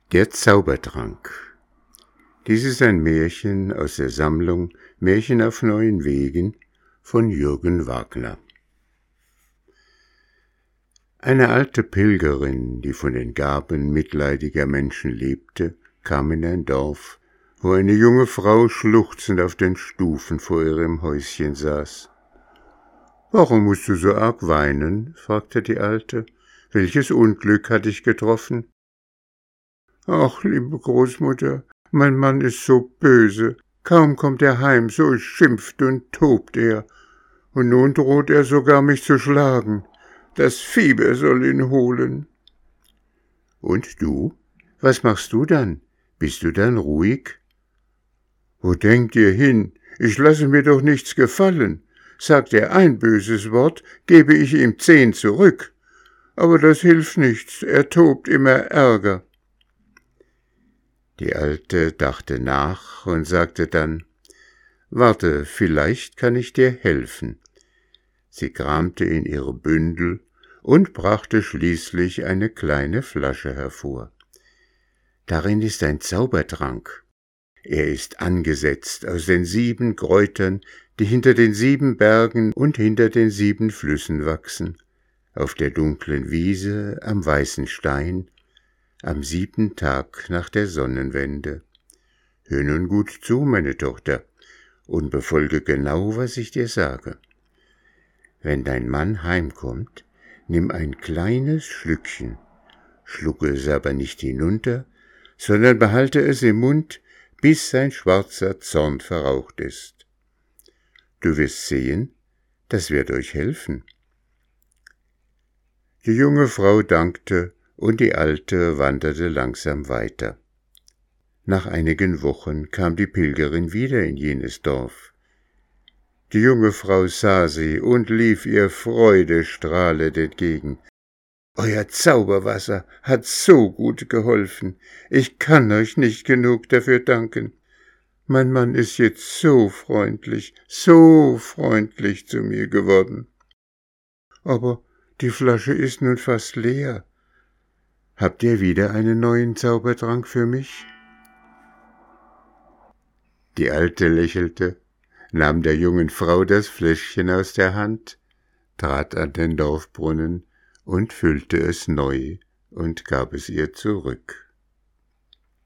Der Zaubertrank. Dies ist ein Märchen aus der Sammlung Märchen auf neuen Wegen von Jürgen Wagner. Eine alte Pilgerin, die von den Gaben mitleidiger Menschen lebte, kam in ein Dorf, wo eine junge Frau schluchzend auf den Stufen vor ihrem Häuschen saß. »Warum musst du so arg weinen?« fragte die Alte. »Welches Unglück hat dich getroffen?« »Ach, liebe Großmutter, mein Mann ist so böse. Kaum kommt er heim, so schimpft und tobt er. Und nun droht er sogar, mich zu schlagen. Das Fieber soll ihn holen.« »Und du? Was machst du dann? Bist du dann ruhig?« »Wo denkt ihr hin? Ich lasse mir doch nichts gefallen. Sagt er ein böses Wort, gebe ich ihm 10 zurück. Aber das hilft nichts, er tobt immer ärger.« Die Alte dachte nach und sagte dann, »Warte, vielleicht kann ich dir helfen.« Sie kramte in ihre Bündel und brachte schließlich eine kleine Flasche hervor. Darin ist ein Zaubertrank. Er ist angesetzt aus den 7 Kräutern, die hinter den 7 Bergen und hinter den 7 Flüssen wachsen, auf der dunklen Wiese am weißen Stein, am 7. Tag nach der Sonnenwende. Hör nun gut zu, meine Tochter, und befolge genau, was ich dir sage. Wenn dein Mann heimkommt, nimm ein kleines Schlückchen, schlucke es aber nicht hinunter, sondern behalte es im Mund, bis sein schwarzer Zorn verraucht ist. Du wirst sehen, das wird euch helfen. Die junge Frau dankte, und die Alte wanderte langsam weiter. Nach einigen Wochen kam die Pilgerin wieder in jenes Dorf. Die junge Frau sah sie und lief ihr freudestrahlend entgegen. »Euer Zauberwasser hat so gut geholfen. Ich kann euch nicht genug dafür danken. Mein Mann ist jetzt so freundlich zu mir geworden. Aber die Flasche ist nun fast leer. Habt ihr wieder einen neuen Zaubertrank für mich?« Die Alte lächelte, nahm der jungen Frau das Fläschchen aus der Hand, trat an den Dorfbrunnen und füllte es neu und gab es ihr zurück.